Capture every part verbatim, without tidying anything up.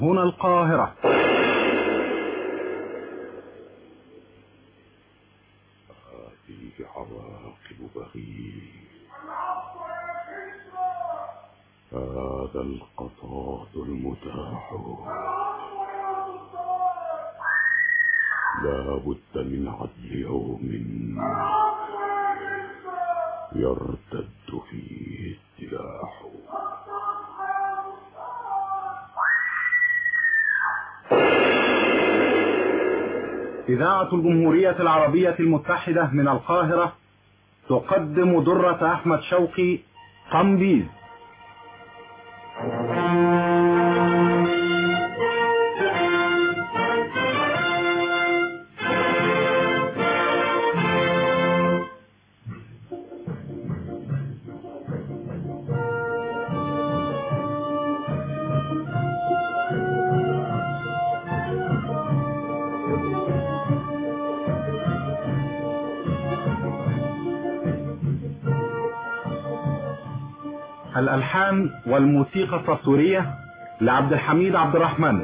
هنا القاهرة. هذه عواقب بغي، هذا القصاص المتاح، لا بد من عدل يوم يرتد فيه السلاح. إذاعة الجمهورية العربية المتحدة من القاهرة تقدم درة أحمد شوقي قمبيز. الألحان والموسيقى التصويرية لعبد الحميد عبد الرحمن.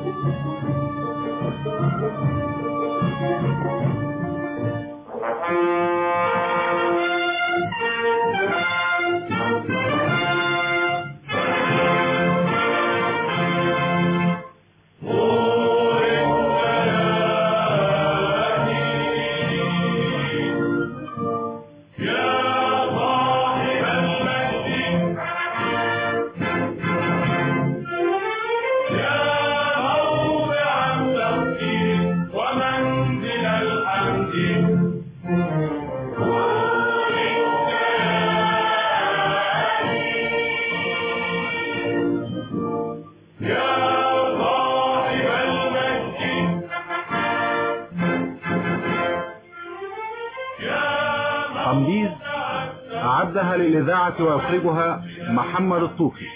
قمبيز أعدها للإذاعة ويخرجها محمد الطوخي.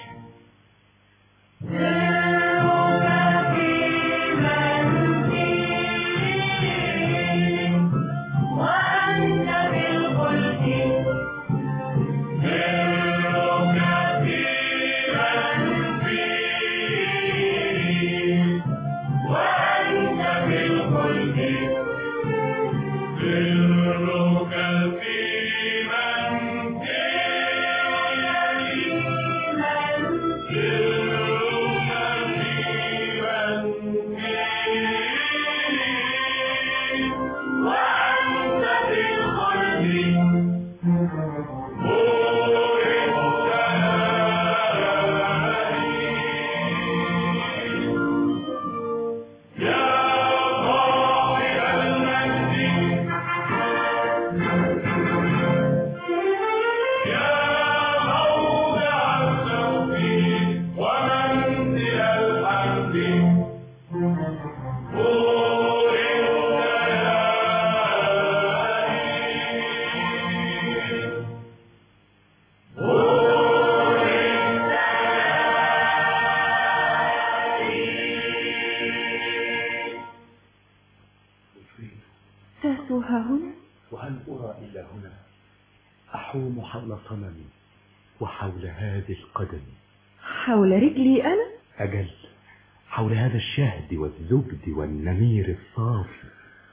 ها هنا؟ وهل أرى إلا هنا؟ أحوم حول صنمي وحول هذه القدم. حول رجلي أنا؟ أجل، حول هذا الشهد والزبد والنمير الصافي.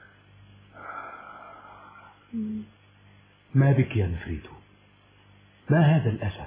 ما بك يا نفريتو؟ ما هذا الأسى؟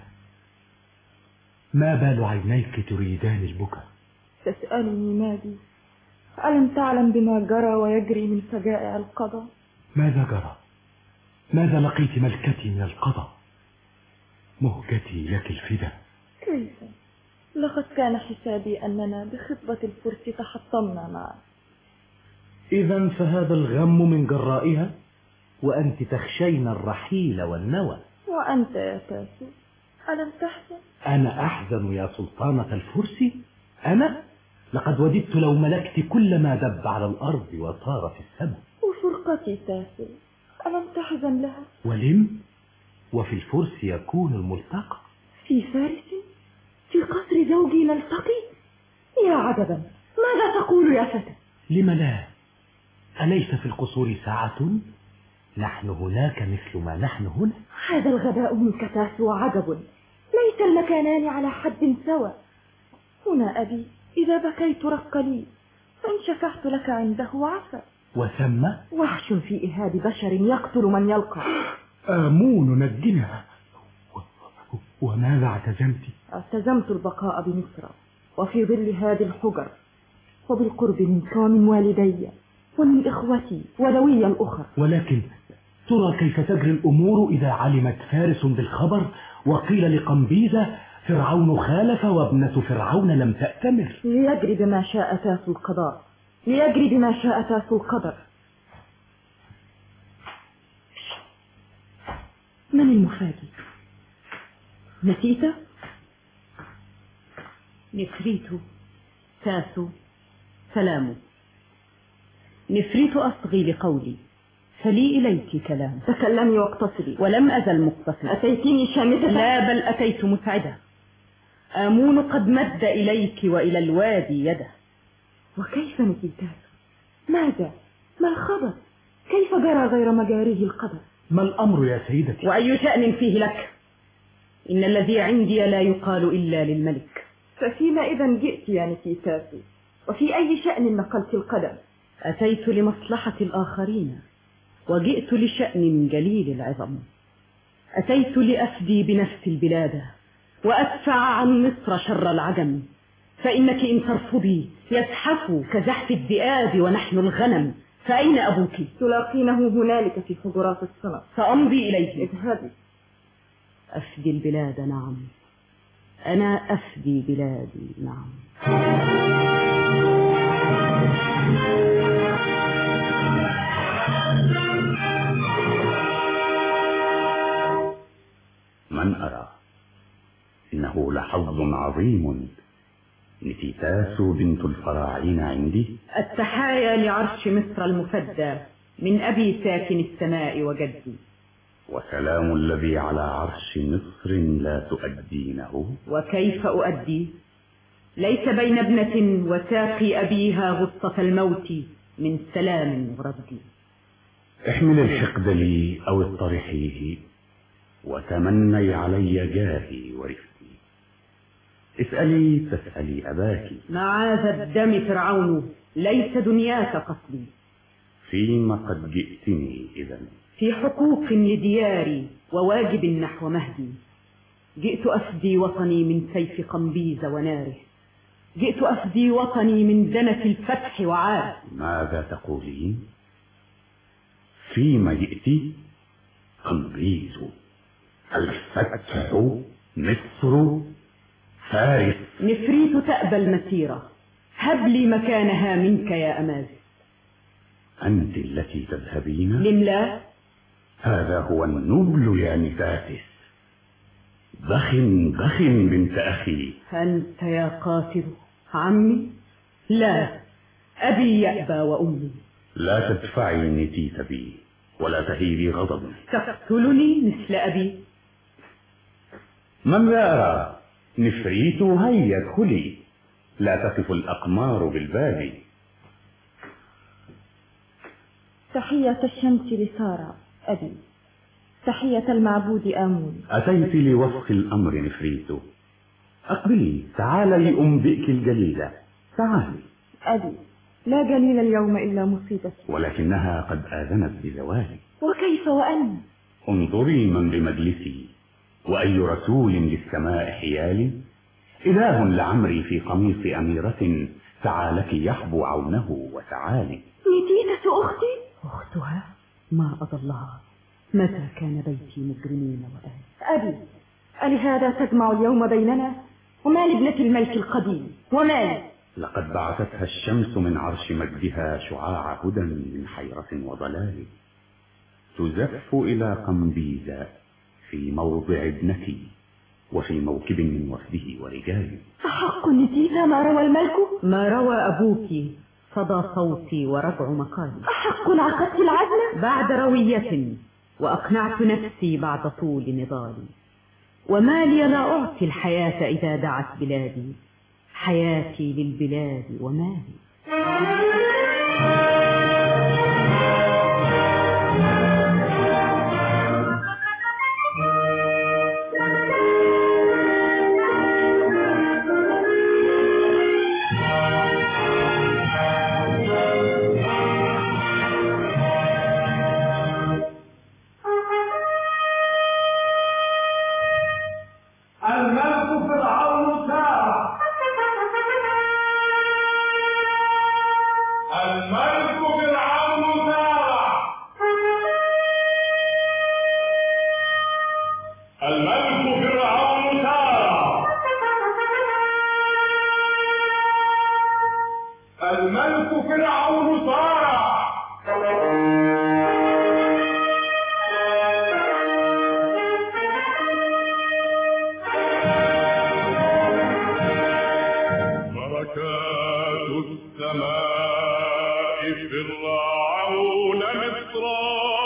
ما بال عينيك تريدان البكاء؟ تسألني ما بي؟ ألم تعلم بما جرى ويجري من فجائع القضاء؟ ماذا جرى؟ ماذا لقيت ملكتي من القضاء؟ مهجتي لك الفدا. كيف؟ لقد كان حسابي أننا بخطبة الفرس تحطمنا معا. إذا فهذا الغم من جرائها، وأنت تخشين الرحيل والنوى. وأنت يا تاسو ألم تحزن؟ أنا أحزن يا سلطانة الفرس؟ أنا؟ لقد وددت لو ملكت كل ما دب على الأرض وطار في السماء. وفرقتي تاسو ألم تحزن لها؟ ولم؟ وفي الفرس يكون الملتقى. في فارس؟ في قصر زوجي نلتقي؟ يا عجبا، ماذا تقول يا فتى؟ لم لا؟ أليس في القصور ساعة؟ نحن هناك مثل ما نحن هنا. هذا الغباء منك تاسو عجب، ليس المكانان على حد سواء. هنا أبي إذا بكيت رق لي، فإن شفعت لك عنده عفا. وثم وحش في إهاب بشر يقتل من يلقى. آمون نجنا. وماذا اعتزمت؟ اعتزمت البقاء بمصر وفي ظل هذه الحجر، وبالقرب منك ومن والدي ومن إخوتي وذوي الأخر. ولكن ترى كيف تجري الأمور إذا علمت فارس بالخبر وقيل لقمبيزة فرعون خالف وابنة فرعون لم تأتمر؟ ليجري بما شاء تاس القضاء، ليجري بما شاء تاس القدر. من المفاجئ؟ نسيت؟ نفريت تاسو سلام. نفريت أصغي لقولي، فلي إليك كلام. تكلمي واقتصري. ولم أزل مقتصرا. أتيتني شامتة؟ لا، بل أتيت مسعدة. آمون قد مد إليك وإلى الوادي يده. وكيف نسيت تاسو؟ ماذا؟ ما الخبر؟ كيف جرى غير مجاريه القدر؟ ما الأمر يا سيدتي؟ وأي شأن فيه لك؟ إن الذي عندي لا يقال إلا للملك. ففيما إذا جئت يا نسيتاسو؟ وفي أي شأن نقلت القدم؟ أتيت لمصلحة الآخرين وجئت لشأن جليل العظم. أتيت لأفدي بنفس البلاد وأدفع عن مصر شر العجم، فإنك إن ترفضي يزحف كزحف الذئاب ونحن الغنم. فأين أبوك؟ تلاقينه هنالك في حجرات الصلاة. سأمضي إليه. اذهبي. أفدي البلاد، نعم، أنا أفدي بلادي، نعم. من أرى إنه لحظ عظيم نفيتاس بنت الفراعين عندي. التحايا لعرش مصر المفدى من أبي ساكن السماء وجدي. وسلام الذي على عرش مصر لا تؤدينه. وكيف أؤدي؟ ليس بين ابنة وساقي أبيها غصة الموت من سلام وردي. احمل الحقد لي أو اطرحيه وتمني علي جاهي ورفقي. اسألي تسألي أباك. معاذ الدم فرعون، ليس دنياك قصدي. فيما قد جئتني إذن؟ في حقوق لدياري وواجب نحو مهدي. جئت أفدي وطني من سيف قمبيز وناره. جئت أفدي وطني من دنة الفتح وعاد. ماذا تقولين؟ فيما جئت؟ قمبيز، الفتح، مصر، فارس. نفريت تأبى المسيرة، هب لي مكانها منك يا أمازي. أنت التي تذهبين؟ لملا؟ هذا هو النبل يا نفاتس. بخ بخ بنت أخي. أنت يا قاتل عمي؟ لا، أبي يأبى وأمي. لا تدفعي نتيت بي ولا تهيبي غضبي. تقتلني مثل أبي؟ من لا أرى نفريت، هيا ادخلي، لا تقف الأقمار بالباب. تحية الشمس لسارة أبي، تحية المعبود آمون. أتيت لوصف الأمر نفريت. أقبلي، تعالي أنبئك الجليلة، تعالي. أبي، لا جليل اليوم إلا مصيبتي، ولكنها قد آذنت بزوالي. وكيف وأنا؟ انظري من بمجلسي، وأي رسول للسماء حيالي. إله لعمري في قميص أميرة، تعالك يحبو عونه وتعالي. نتيتة أختي؟ أختها؟ ما أضلها، متى كان بيتي مجرمين وآل. أبي، ألهذا تجمع اليوم بيننا؟ وما لابنة الملك القديم؟ وما لقد بعثتها الشمس من عرش مجدها شعاع هدى من حيرة وضلال، تزف إلى قمبيزة في موضع ابنتي وفي موكب من وفده ورجال. أحق نتيجة ما روى الملك؟ ما روى أبوك صدى صوتي ورجع مقالي. أحق عقدت العزل؟ بعد روية، وأقنعت نفسي بعد طول نضالي. وما لي لا أعطي الحياة إذا دعت بلادي، حياتي للبلاد ومالي. الملك فرعون صارع. بركات السماء فرعون مصرا.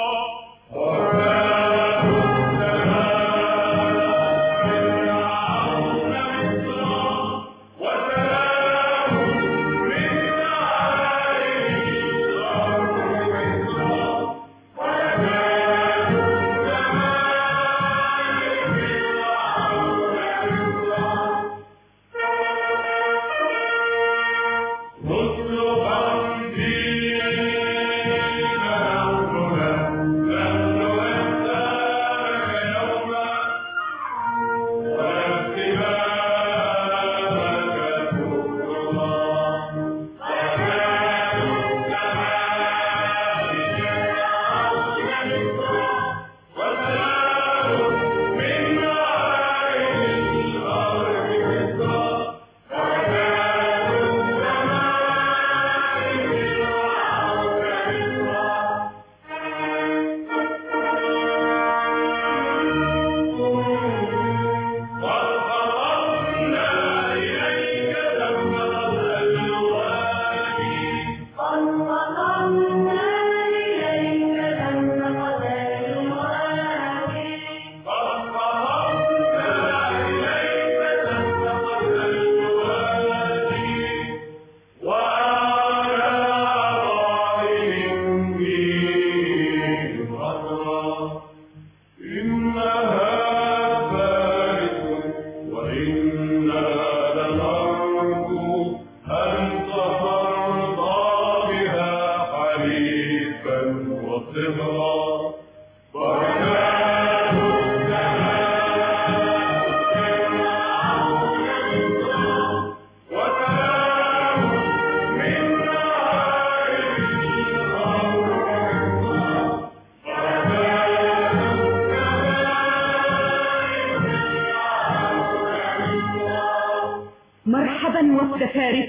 مرحبا وفد فارس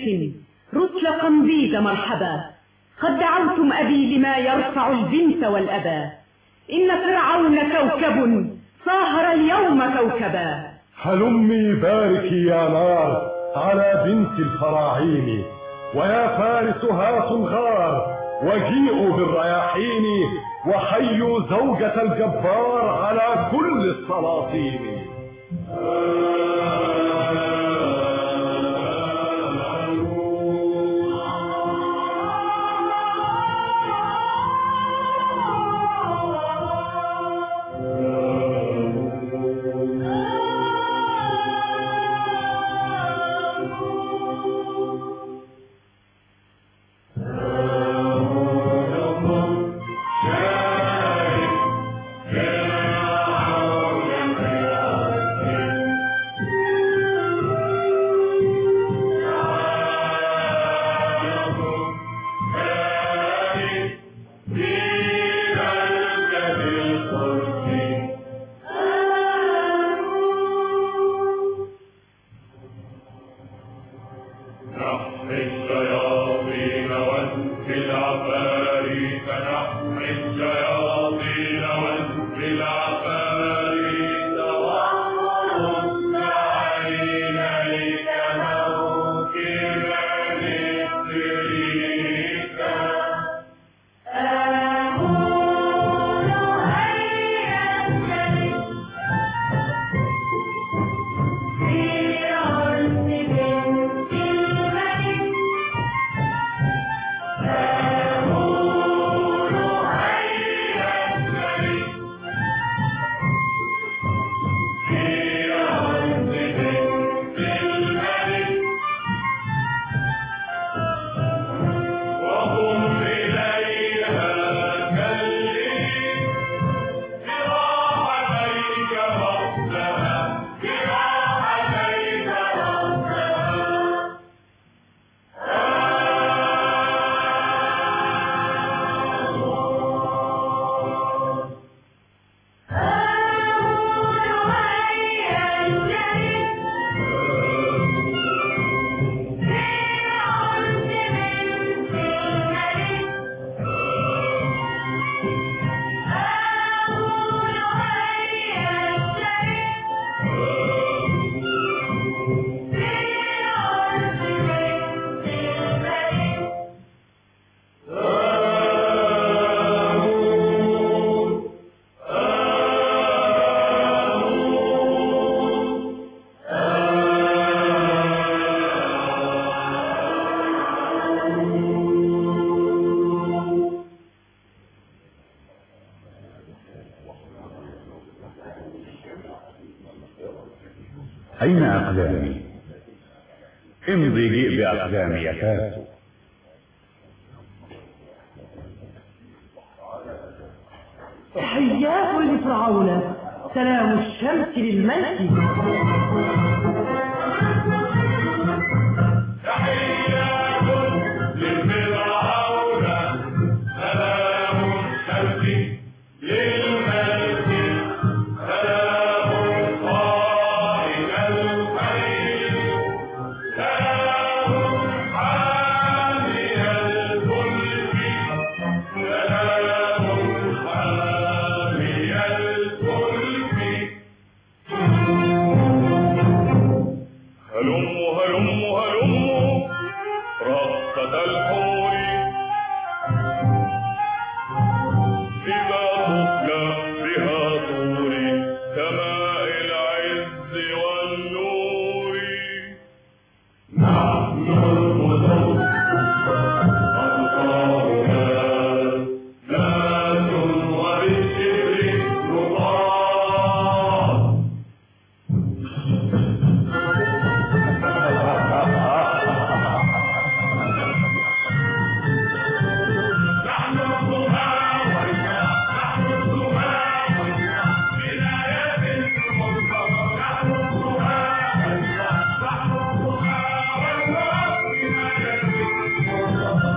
رسل قمبيز مرحبا، قد دعوتم أبي لما يرفع البنت والأبا، إن فرعون كوكب صاهر اليوم كوكبا. هلمي باركي يا نار على بنت الفراعين، ويا فارس هاتوا الغار وجيئوا بالرياحين، وحيوا زوجة الجبار على كل السلاطين. أين أقدامي؟ امضي جئ بأقدامي يا فاسو. تحيات لفرعون، سلام الشمس للملك. تحيات لفرعون، سلام الشمس للملك، سلام صائغ الخير، سلام حامي الملك، سلام حامي الملك. هلم هلم هلم رقصة الحور، إذا طفل بها طور سماء العز والنور. نحن الملوك أبطالنا، ذات وبالشبر نطاع. نحن الضحى والنحن الضحى بداية المنتصر. نحن الضحى والنحن الضحى والنحن بداية المنتصر.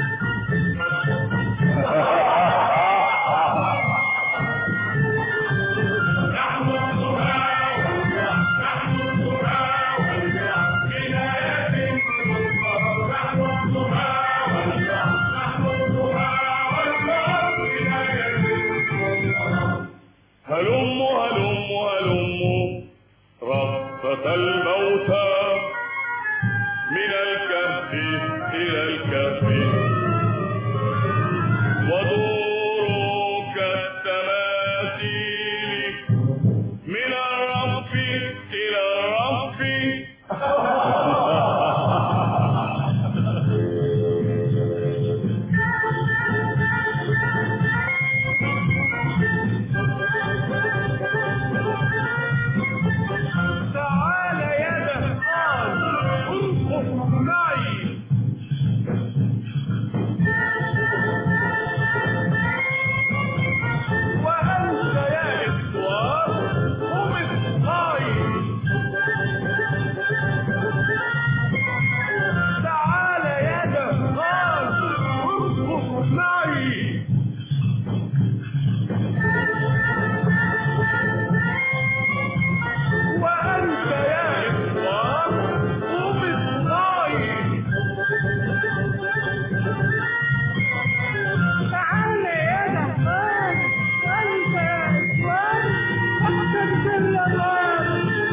نحن الضحى والنحن الضحى والنحن بداية المنتصر. نحن الضحى والنحن الضحى والنحن بداية المنتصر. هلم هلم هلم رقصة الموتى، من الكهف إلى الكهف، ودوروا كالتماثيل، من الرف إلى الرف. تعال يا دهقان ارقص معي، وأنت يا إخوان قم اصطاي. تعال يا دهقان ارقص معي، وأنت يا إخوان قم اصطاي. تعال يا دهقان وأنت يا إخوان اقترب الأمام.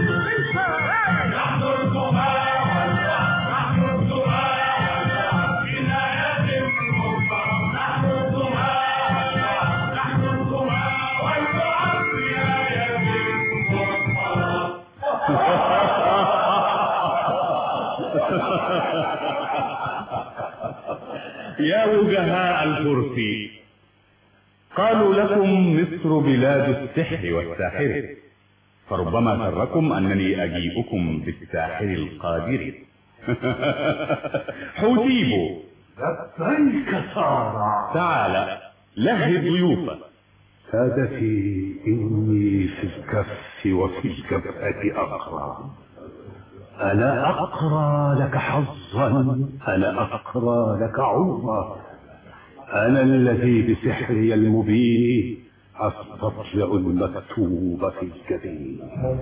نحن الضحى ونحن الضحى بداية المنتصر. نحن الضحى ونحن الضحى والنحن بداية المنتصر. يا وجهاء الفرس، قالوا لكم مصر بلاد السحر والساحر، فربما سركم أنني أجيئكم بالساحر القادر. حوتيبو، لبيك سارة. تعال لهب ضيوفك. سادتي إني في الكف وفي الجبهة أقرى. ألا أقرى لك حظا، ألا أقرى لك عمرا. أنا الذي بسحري المبين أستطلع المكتوب في الجبين.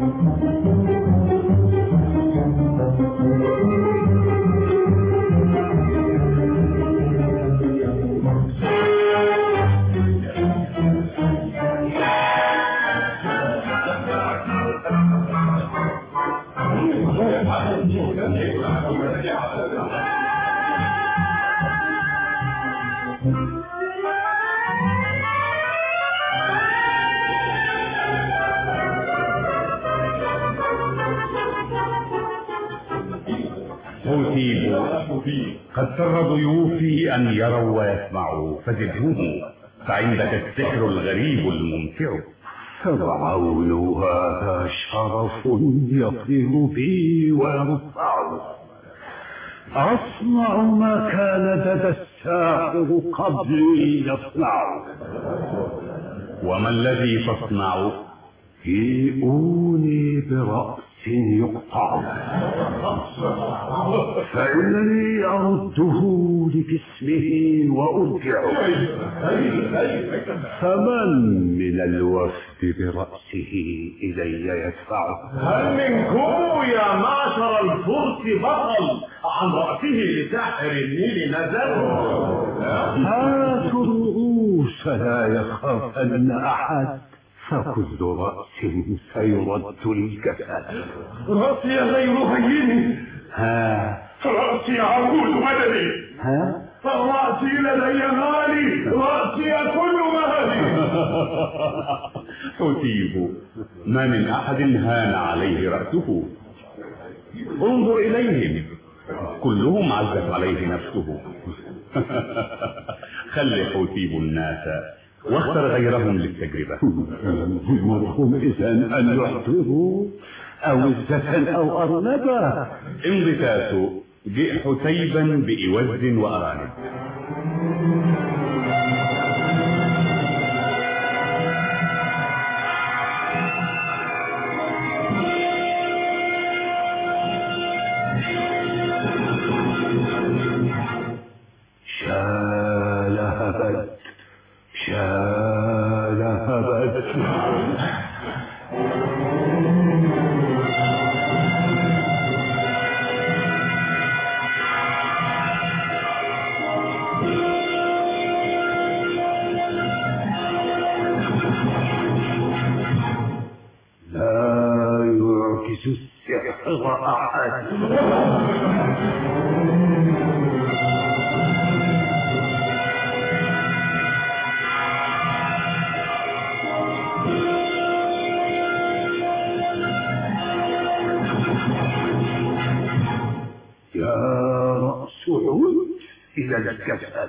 قد سر ضيوفي أن يروا ويسمعوا، فزدهم، فعندك السحر الغريب الممتع. فرعون هذا شرف يطير بي ويرفعه. أصنع ما كان لدى الساحر قبلي يصنعه. وما الذي تصنع؟ جيئوني برأس يقطع، فإنني أرده لجسمه وأرجعه. فمن من الوفد برأسه إلي يدفعه؟ هل منكم يا معشر الفرس بطل عن رأسه لساحر النيل نزل؟ هاتوا الرؤوس لا يخافن أحد، فكل رأس سيرد الجسد. رأسي غير هين. ها رأسي عود مدني. ها رأسي لدي غالي، رأسي كل مالي. حسيب، ما من أحد هان عليه رأسه. انظر إليهم، كلهم عزت عليه نفسه. خل حسيب الناس واختر غيرهم للتجربة. مرهم إذن أن يحضروا أوزة أو أرنبا. انبتاس، جئ حسيبا بإوز وأرانب. شالهبت شالهبت. لا يعجز السحر أحد. يا رأس عود إلى الجسد.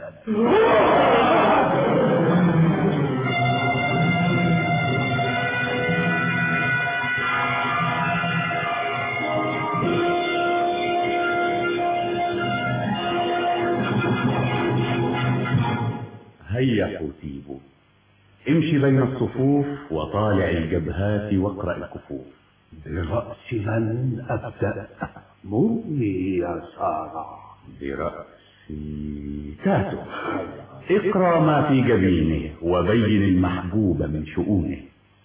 هيا حسيب، امشي بين الصفوف وطالع الجبهات واقرأ الكفوف. برأس من أبدأ؟ مرني يا سارة. برأسي تاتو، اقرأ ما في جبينه وبين المحبوب من شؤونه.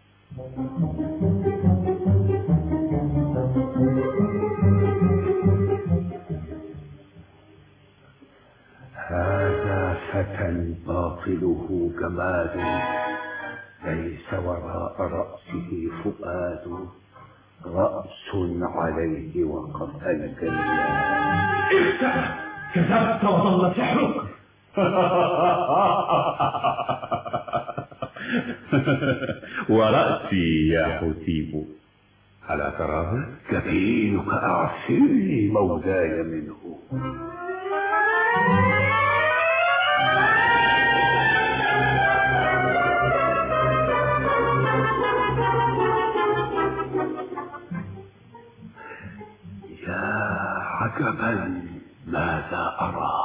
هذا فتى باطله جمال، ليس وراء رأسه فؤاد، رأس عليه وقف الجلال. كذبت وضل سحرك. ورأسي يا حسيب، ألا تراه؟ جبينك أعفرني مولاي منه. عجبا، ماذا أرى؟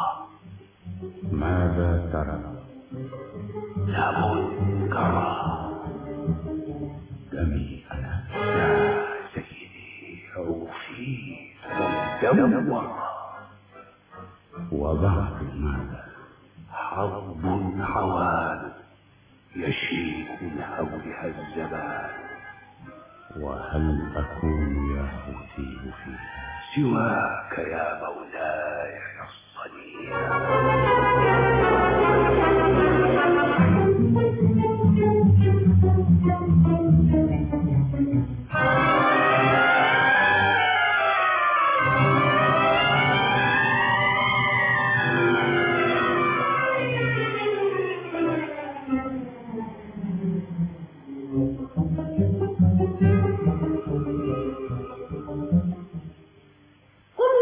ماذا ترى؟ لا منكرا. دمي أنا يا سيدي أوفيت مدمرا. وبعد ماذا؟ حرب عوان يشيب من حولها الزمان. وهل أكون يا حسيب فيها سواك يا مولاي الصليب؟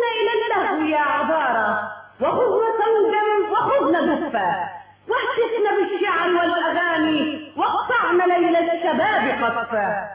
وخذنا سودا وخذنا دفا واهتفنا بالشعر والأغاني واقطعن ليل الشباب قطفا.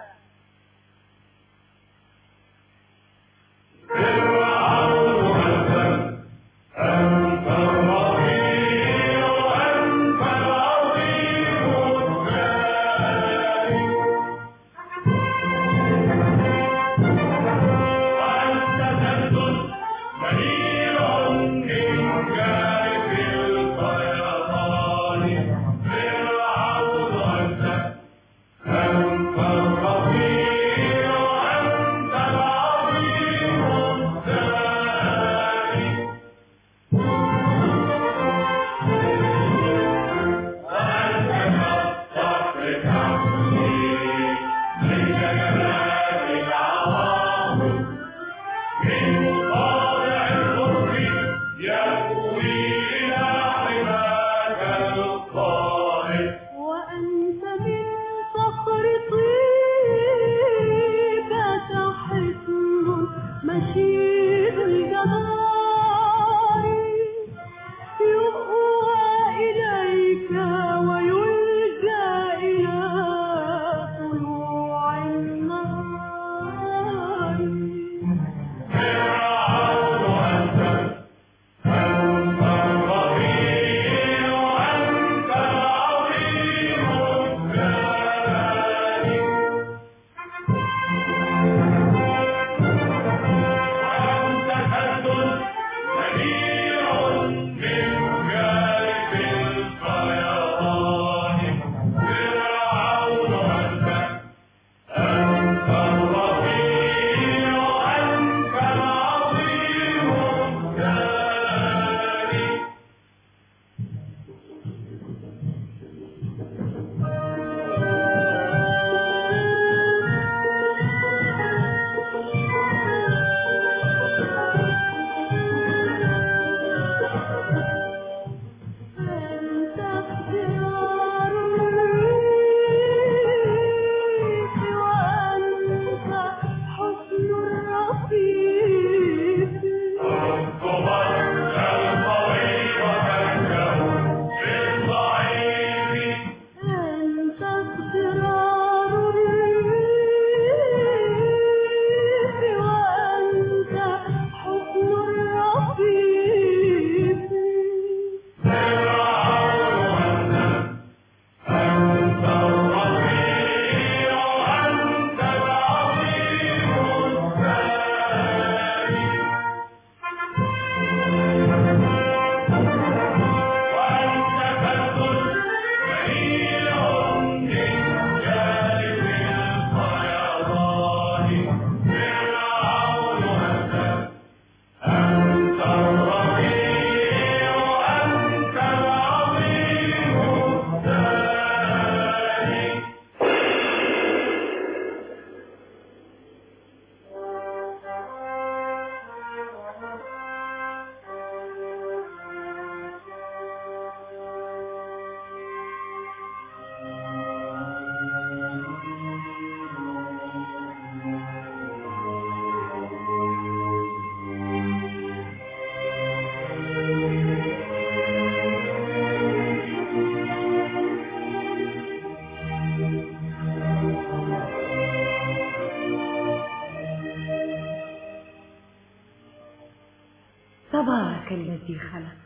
تبارك الذي خلق،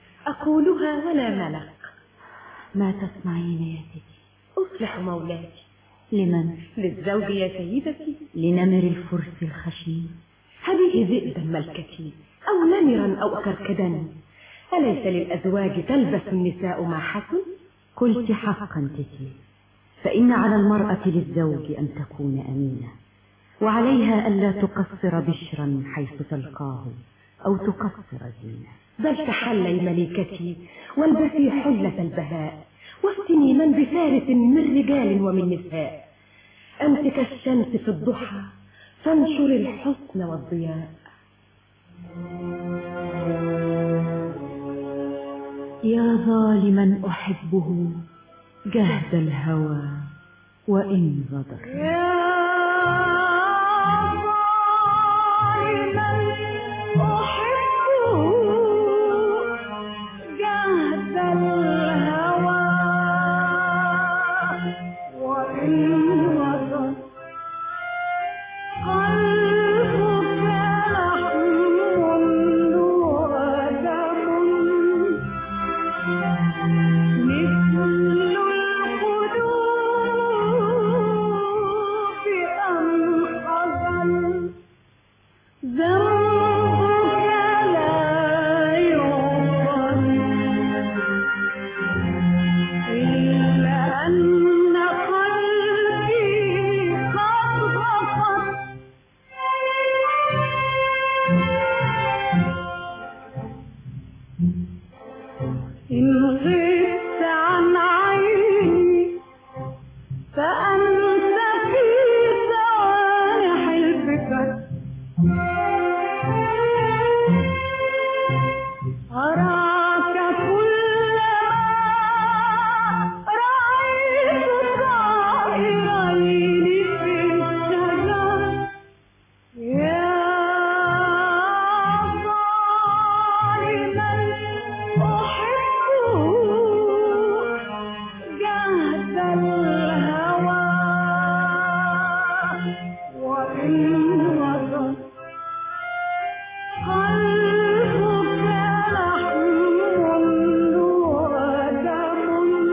أقولها ولا ملق. ما تصنعين يا ستي؟ أصلح مولاتي. لمن؟ للزوج يا سيدتي. لنمر الفرس الخشين؟ هذه ذئبا ملكتي، أو نمرا أو كركدا. أليس للأزواج تلبس النساء ما حسن؟ قلت حقا تتي، فإن على المرأة للزوج أن تكون أمينة، وعليها ألا تقصر بشرا حيث تلقاه أو تقصر زينة. بل تحلي ملكتي والبسي حلة البهاء، وافتني من بفارس من رجال ومن نساء. أنت كالشمس في الضحى فانشر الحسن والضياء. يا ظالما أحبه جهد الهوى وإن غدر. يا ظالما أحبه جهد الهوى إن غبت عن عيني فأنت في سوانح الفكر أراك كلما رأيت طائرين في الشجر يا ظالما أحبه جهد الهوى وإن وصل قلبك لحم ودم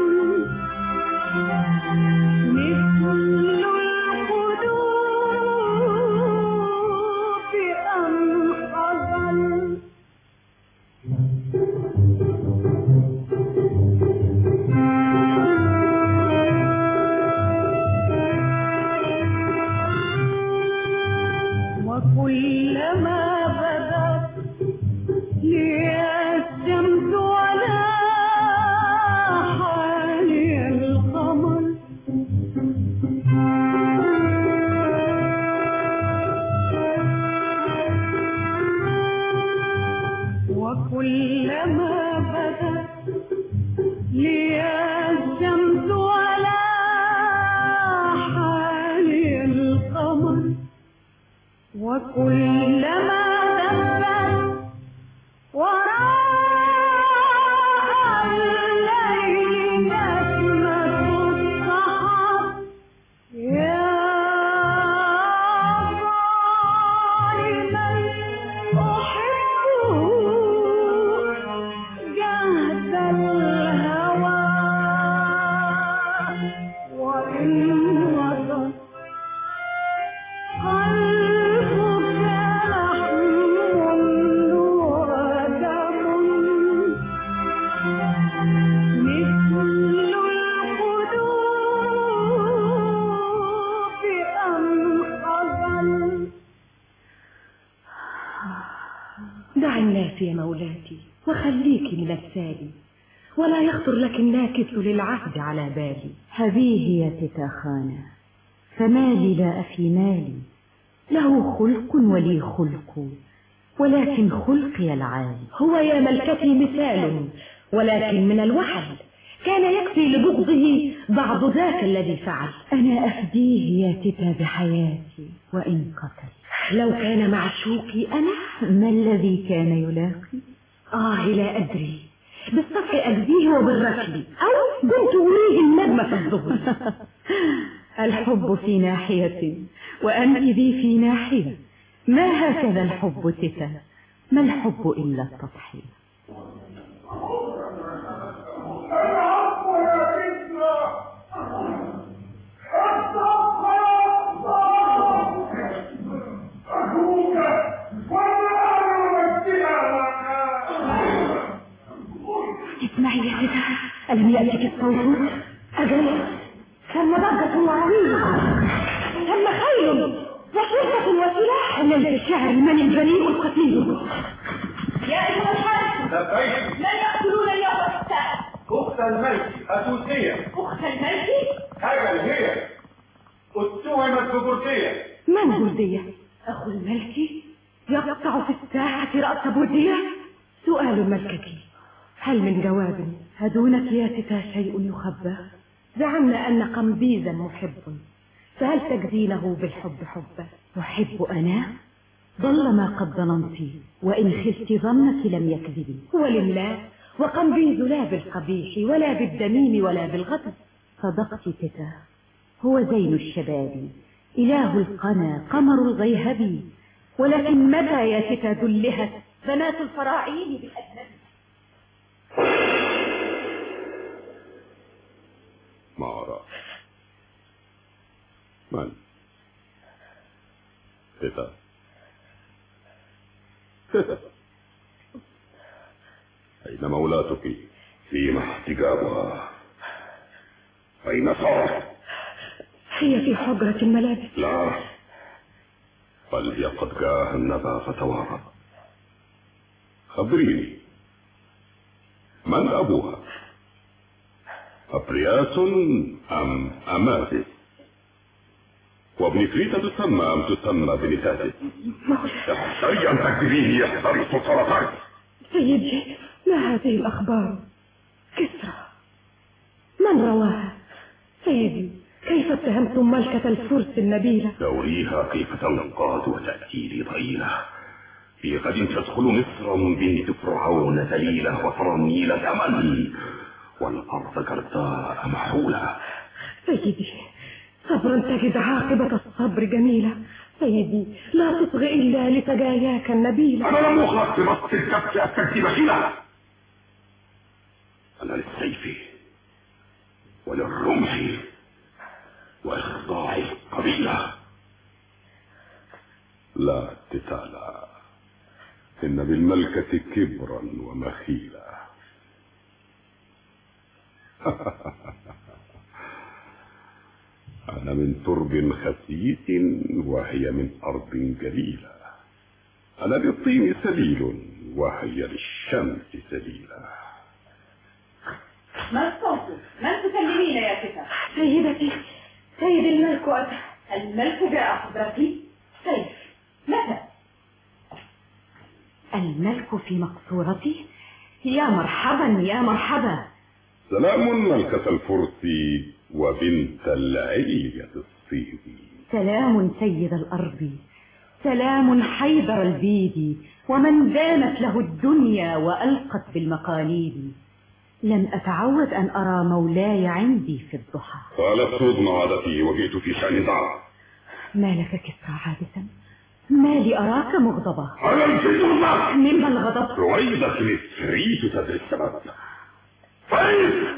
مثل القلوب أم خزل وكلما بدت لي الشمس على حالي القمر وكلما بدت لي الشمس على حالي القمر وكلما دبت وراء الليل نسمة السحر يا ظالما أحبه جهد الهوى وإن وصل قلبك لحم ودم مثل القلوب أم خزل. دع الناس يا مولاتي وخليك من السالي ولا يخطر لك الناكس للعهد على بالي. هذه هي تتاخانا فمالي لا أفي مالي له خلق ولي خلق ولكن خلقي العالي. هو يا ملكتي مثال ولكن من الوحل كان يكفي لبغضه بعض ذاك الذي فعل. أنا أفديه يا تتا بحياتي وإن قتل. لو كان معشوقي أنا ما الذي كان يلاقي؟ آه لا أدري بالصفح أجزيه وبالركب أو كنت أريه النجمة في الظهر. الحب في ناحية وأنت ذي في ناحية. ما هكذا الحب تتا، ما الحب إلا التضحية. اسمعي يا تتا، ألم يأتك الصوت؟ أجل ثم ضجة عظيمة، ثم خيل وفرقة وسلاح. من الشعر من البريء القتيل. يا أيها الحاج لبيك. من يقتلون اليوم الساعة؟ أخت الملك أتوسية. أخت الملك؟ أجل هي اتهمت ببردية. من بردية؟ أخو الملك يقطع في الساحة رأس بردية؟ سؤال ملكتي، هل من جواب؟ هدونك يا تتا شيء يخبى؟ زعمنا أن قمبيزا محب، فهل تجزينه بالحب حبا؟ أحب أنا؟ ضل ما قد ظننت، وإن خلت ظنك لم يكذبي. ولله، وقمبيز لا بالقبيح ولا بالدميم ولا بالغضب. صدقت تتا، هو زين الشباب إله القنا قمر الغيهب، ولكن متى يا تتا دلهت بنات الفراعين بالأجنبي؟ ما أرى. من؟ تتا تتا أين مولاتك؟ فيما احتجابها؟ أين صارت؟ هي في حجرة الملابس. لا، بل هي قد جاءها النبى فتوارى. خبريني، من أبوها؟ أبرياس أم أماتس؟ وابن فريدة تسمى أم تسمى بنتاتس؟ احتري أن تكذبيني يحتري سلطانتك. سيدي، ما هذه الأخبار؟ كسرى من رواها؟ سيدي، كيف اتهمتم ملكة الفرس النبيلة؟ دوريها كيف تنقاد وتأتي لي ضئيلة. في غد تدخل مصر بنت فرعون ذليلة وترى النيل دما والأرض كرداء محولة. سيدي، صبرا تجد عاقبة الصبر جميلة. سيدي، لا تصغ إلا لسجاياك النبيلة. أنا لم أخلق في بسط الكبش أستكتب بشيلة. أنا للسيف وللرمح وإخضاع القبيلة. لا تتالى، إن بالملكة كبرا ومخيلة. أنا من ترب خسيس وهي من أرض جليلة. أنا للطين سليل وهي للشمس سليلة. ما الصوت؟ من تكلمين يا ستة؟ سيدتي، سيد الملك أتى. الملك جاء حضرتي؟ سيف، متى؟ الملك في مقصورتي؟ يا مرحبا يا مرحبا. سلام ملكة الفرس وبنت العلية الصيد. سلام سيد الأرض، سلام حيدر البيد، ومن دانت له الدنيا وألقت بالمقاليد. لم أتعود أن أرى مولاي عندي في الضحى. قالت سودن عادتي وجئت في شأن دعوة. ما لك كسرى عادسا؟ ما لي أراك مغضبة؟ أنا الجد الله. مما الغضب؟ رويدة مصري تدري السبب. فايز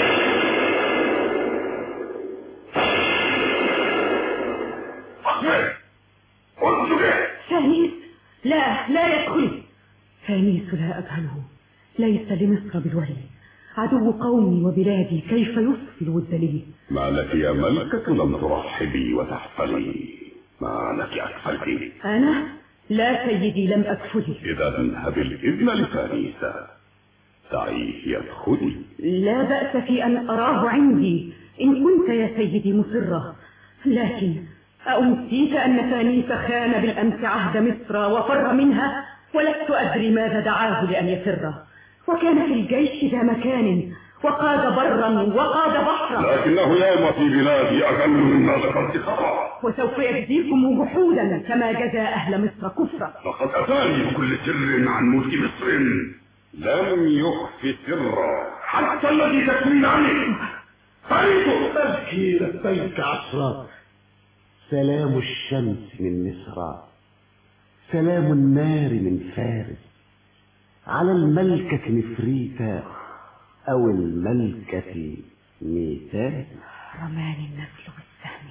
أخبر قلت فانيس، لا لا يدخلي. فانيس لا أجهله، ليس لمصر بالولي، عدو قومي وبلادي، كيف يصفي الود لي؟ ما لك يا ملكة لم ترحبي وتحفلي؟ ما لك أكفلتي؟ أنا؟ لا سيدي، لم أكفلي. إذا هب الإذن لفانيسة، دعيه يدخلي. لا بأس في أن أراه عندي إن كنت يا سيدي مصرة، لكن أنسيت أن فانيس خان بالأمس عهد مصر وفر منها، ولست أدري ماذا دعاه لأن يفر، وكان في الجيش ذا مكان، وقاد برا وقاد بحرا، لكنه يوم في بلادي أقل مما ذكرت خطأ، وسوف يجزيكم جحودا كما جزى أهل مصر كفرا. لقد أتاني بكل سر عن ملك مصر، لم يخف سرا حتى الذي تكون عنه. فايته أزكي لبيك عصرا. سلام الشمس من مصر، سلام النار من فارس، على الملكة نفريتا أو الملكة ميتان. رماني النسل بالسهم.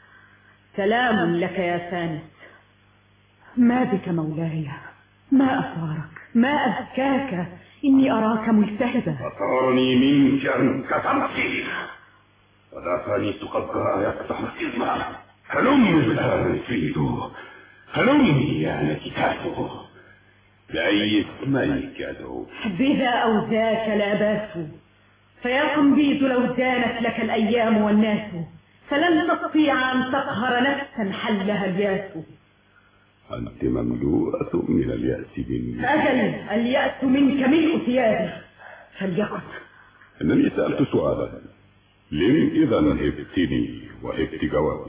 سلام لك يا فانس. ما بك مولاي؟ ما أثارك؟ ما أذكاك؟ إني أراك ملتهبا. أثارني منك أن كتمتي، ولا فانيس قد جاء يفتح الكلمة. هلم بالآن نفريدو، هلمي يا نكتاتو، بأي اسميك أدعو؟ بذا أو ذاك لا باس، فيا قنبيز لو دانت لك الأيام والناس، فلن تستطيع أن تقهر نفسا حلها الياس. أنت مملوءة من اليأس مني. أجل، اليأس منك ملء ثيابي، فليكن. إنني سألت سؤالا، لم إذا هبتني وهبت جوابي؟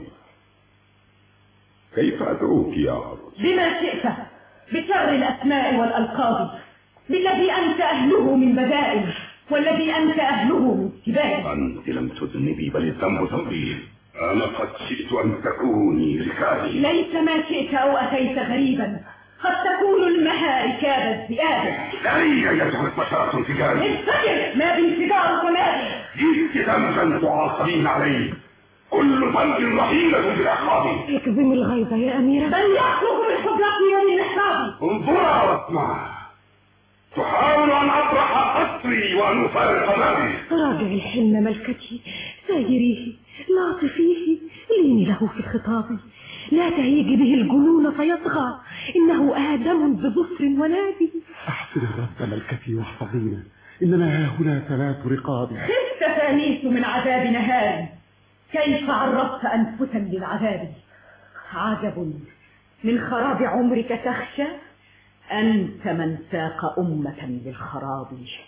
كيف أدعوك يا عروس؟ بما شئت، بشر الأسماء والألقاب، بالذي أنت أهله من بدائل، والذي أنت أهله من سباق. أنت لم تذنبي بل الذنب ذنبي. أنا قد شئت أن تكوني ركابي. ليس ما شئت أو أتيت غريبا، قد تكون المها ركاب الذئاب. لا يجعل بشرة انفجاري. انفجر، ما بانفجار كمالي. جئت ذنبا تعاقبين عليه، كل ذنب رحيلة بالعقاب. اكظم الغيظ يا أميرة، بل يخرج من حجرتي ومن محرابي. انظرا واسمع، تحاول أن أطرح قصري وأن أفارق بابي. راجع الحلم ملكتي، سايريه لاطفيه، ليني له في الخطاب، لا تهيج به الجنون فيطغى، إنه آدم بظفر ونادي. أحسن الرب ملكتي واحفظينا، إننا هنا ثلاث رقاب. خفت فانيس من عذاب نهار، كيف عرضت أنفسا للعذاب؟ عجب من خراب عمرك تخشى، أنت من ساق أمة للخراب.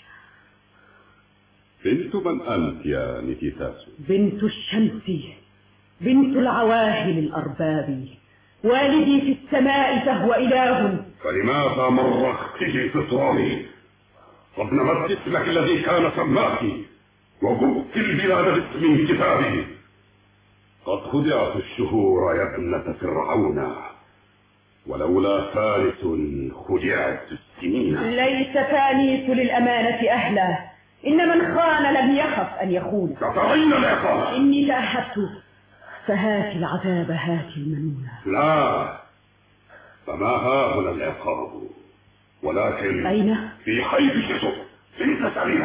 بنت من أنت يا نيتيتاسو؟ بنت الشمس، بنت العواهل الأرباب، والدي في السماء فهو إله. فلماذا مرختي فطراني؟ قد نمت اسمك الذي كان سماك، وجبت البلاد باسم كتابي. قد خدعت الشهور يا ابنة فرعون، ولولا فارس خدعت السنين. ليس فانيس للأمانة أهلا، إن من خان لم يخف أن يخون. تترين العقاب. إني تأهبت، فهات العذاب هات المنونة. لا، فما ها هنا العقاب، ولكن أين؟ في حيث شسو في سريرة.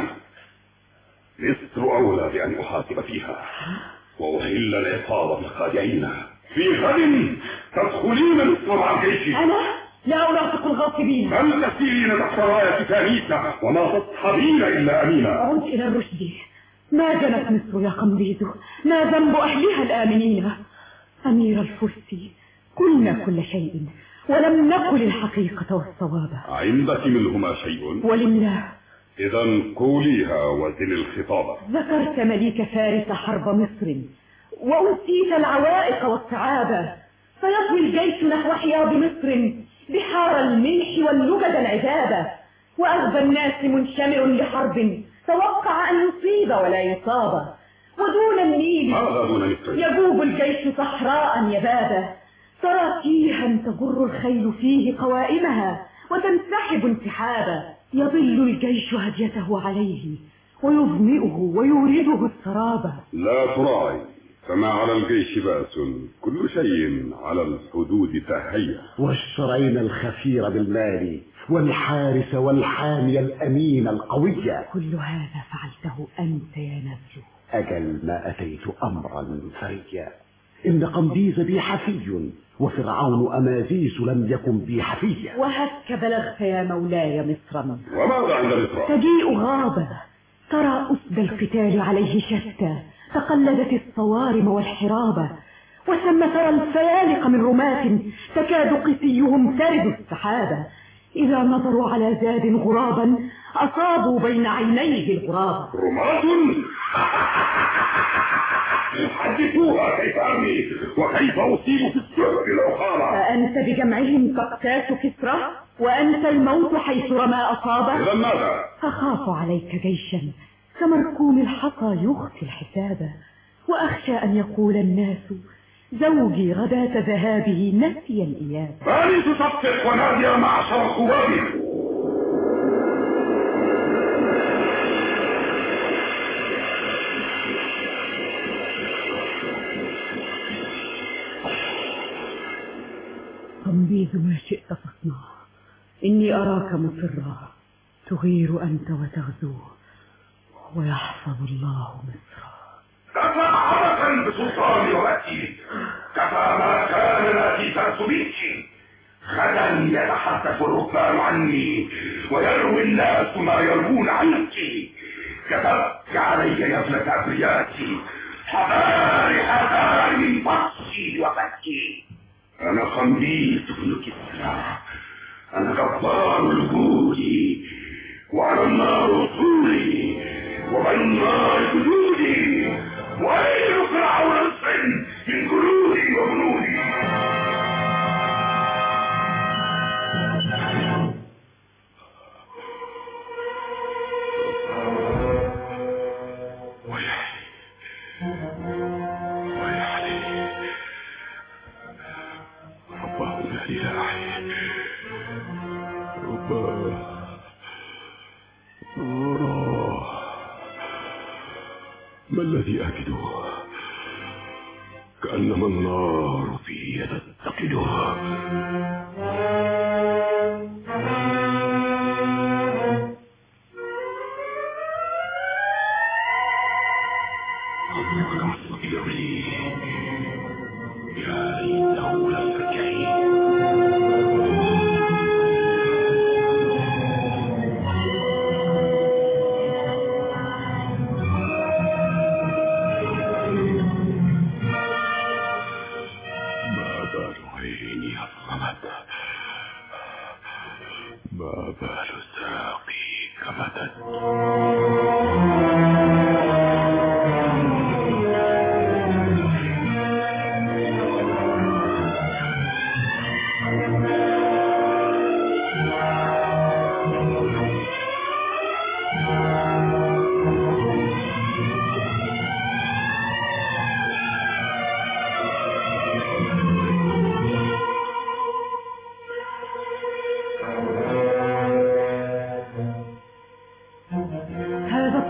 مصر أولى بأن أحاسب فيها وأحل العقاب بالخادعين. في غد تدخلين مصر مع الجيش. أنا لا ألاحق الغاصبين، بل تسيرين تحت راية كنيسة وما تصحبين إلا أمينا. عد إلى الرشد. ما جنت مصر يا قمبيز؟ ما ذنب أهلها الآمنين؟ أمير الفرس، قلنا كل شيء ولم نقل الحقيقة والصواب. عندك منهما شيء؟ ولله. إذا قوليها وزن الخطاب. ذكرت مليك فارس حرب مصر، وأنسيت العوائق والصعاب، فيطوي الجيش نحو حياض مصر بحار الملح والنجد العذاب، وأغبى الناس منشمر لحرب توقع أن يصيب ولا يصاب، ودون النيل يجوب الجيش صحراء يبابا، ترى تيها تجر الخيل فيه قوائمها وتنسحب انسحابا، يضل الجيش هديته عليه ويظمئه ويورده السرابا. لا تراعي، فما على الجيش بأس، كل شيء على الحدود تهيأ. واشترينا الخفير بالمال والحارس والحامي الأمين القوي. كل هذا فعلته أنت يا نبل. أجل ما أتيت أمرا فريا. إن قمبيز بي حفي، وفرعون أمازيس لم يكن بي حفيا. وهك بلغت يا مولاي مصرا. وماذا عند مصر؟ تجيء غابة، ترى أسد القتال عليه شتى، تقلدت الصوارم والحرابة، وثم ترى الفيالق من رماة تكاد قسيهم ترد السحابة، إذا نظروا على زاد غرابا أصابوا بين عينيه الغراب. رماة؟ حدثوها كيف أرمي وكيف أصيب في السر لو خال. فأنت بجمعهم تقتاس كسرى، وأنت الموت حيث رمى أصابه. إذا ماذا؟ أخاف عليك جيشا كمركوم الحصى يخفي الحساب، وأخشى أن يقول الناس زوجي غداة ذهابه نسي الإياب. فاني تصفق ونادي معشر خوابي. قمبيز ما شئت فاصنع، إني أراك مصرا، تغير أنت وتغزو، ويحفظ الله مصرا. كفى عبثا بسلطاني وأتي، كفى ما كان ناتي ترسبيك. غدا يتحدث الركبان عني ويروي الناس ما يروون عنك. كتبت علي يا ابنة أبرياتي، حذاري حذاري من بطشي وفتكي. أنا قمبيز بن كسرى، أنا جبار الوجود، وعلى النار طولي وبين النار جدودي، وأين فرعون الصن من جلودي وجنودي. ما الذي أجده؟ كأنما النار في يد تتقده. يا ليته لم ترجعي.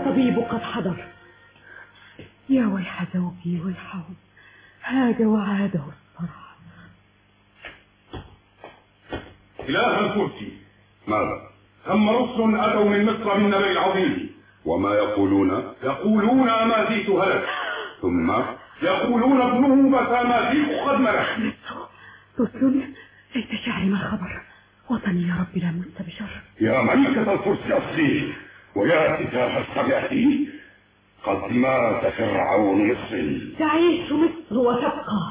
الطبيب قد حضر. يا ويح زوجي ويحه، هاج وعاده الصرع. إله الكرسي، ماذا؟ ثم رسل أتوا من مصر بالنبي العظيم. وما يقولون؟ يقولون أمازيغ هلك. ثم يقولون ابنه متى قد ملك. رسل ليت شعري ما خبر، وطني يا رب لا مستبشر. يا ملكة الفرس أصلي، ويا إله السبعتي، قد مات فرعون مصر. تعيش مصر وتبقى.